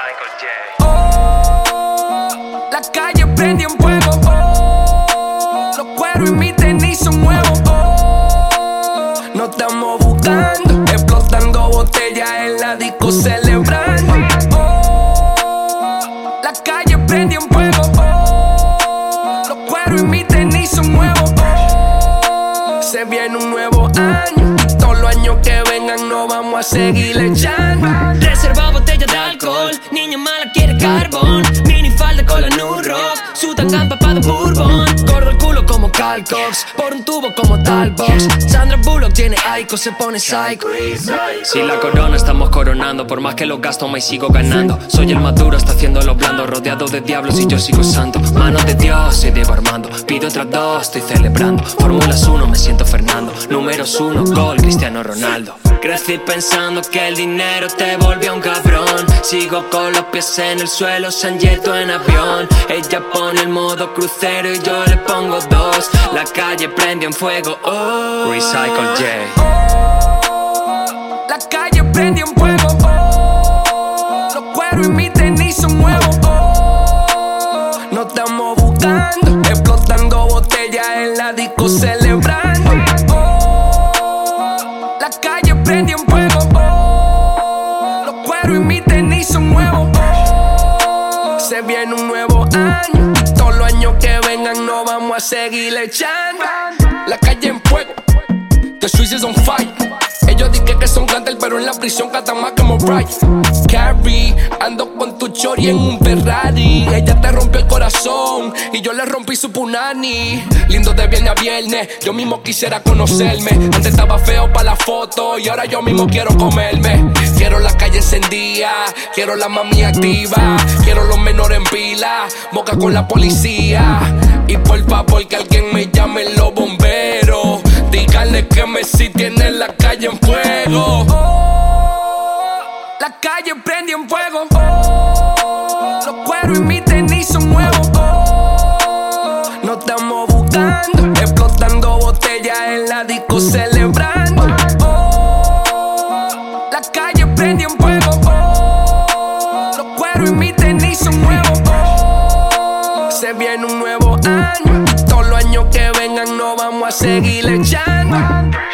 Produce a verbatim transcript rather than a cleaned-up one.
Recycle J. Oh, la calle prende en fuego. Oh, los cueros y mis tenis son nuevos. Oh, no estamos buscando, explotando botellas en la disco celebrando. Oh, la calle prende en fuego. Oh, los cueros y mis tenis son nuevos. Oh, se viene un nuevo año y todos los años que vengan no vamos a seguir echando. Reserva botella de alcohol, niña mala quiere carbón. Mini falda con la New Rock, su tanga empapado de bourbon. Gordo el culo como Carl Cox, por un tubo como Talbox. Sandra Bullock tiene Aiko, se pone psycho. Si la corona estamos coronando, por más que lo gasto más sigo ganando. Soy el maduro, está haciendo lo blando, rodeado de diablos y yo sigo santo. Manos de Dios, soy Diego Armando, pido otras dos, estoy celebrando. Fórmulas uno, me siento Fernando. Números uno, gol, Cristiano Ronaldo. Crecí pensando que el dinero te volvió un cabrón. Sigo con los pies en el suelo, Sanjeto en avión. Ella pone el modo crucero y yo le pongo dos. La calle prende en fuego, oh. Recycle J. Oh, la calle prende en fuego. Oh, los cueros y mis tenis son nuevos. Oh, no estamos buscando, explotando botellas en la disco celebrando. Oh, la calle prende en fuego. Oh, los cueros y mis tenis son nuevos. Oh, se viene un nuevo año y todos los años que vengan no vamos a seguir echando. La calle en fuego, the Swiss is on fire. Ellos dicen que son grandes, pero en la prisión cantan más como Bright. Carrie, ando con tu chori en un Ferrari. Ella te rompió el corazón y yo le rompí su punani. Lindo de viernes a viernes, yo mismo quisiera conocerme. Antes estaba feo pa' la foto y ahora yo mismo quiero comerme. Quiero la calle encendida, quiero la mami activa. Quiero los menores en pila, boca con la policía. Y por favor que alguien me llame los bomberos. Díganle que Messi tiene la calle en fuego. Oh, la calle prende en fuego. Oh, los cueros y mis tenis son nuevos. Oh, no estamos buscando, explotando botellas en la disco celebrando. Oh, la calle prende en fuego. Oh, los cueros y mis tenis son nuevos. Oh, se viene un nuevo año y todos los años que vengan no vamos a seguir echando.